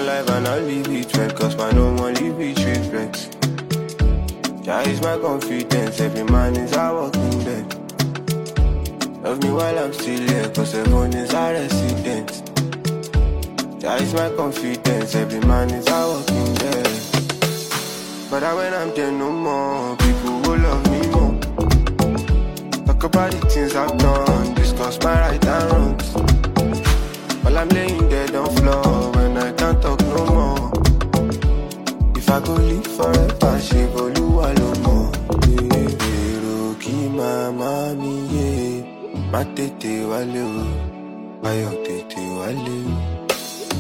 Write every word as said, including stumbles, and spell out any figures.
life and I'll leave it well, cause my no one leave it regrets. Jah is my confidence, every man is a walking dead. Love me while I'm still here, cause everyone is a resident. Jah is my confidence, every man is a walking dead. But when I'm there no more, people will love me more. Talk about the things I've done, discuss my right and wrongs. While I'm laying dead on floor, when I can't talk no more. If I go live forever, she go lose all more. Roki mama mi ye, ma tete wale o, ayo tete wale o.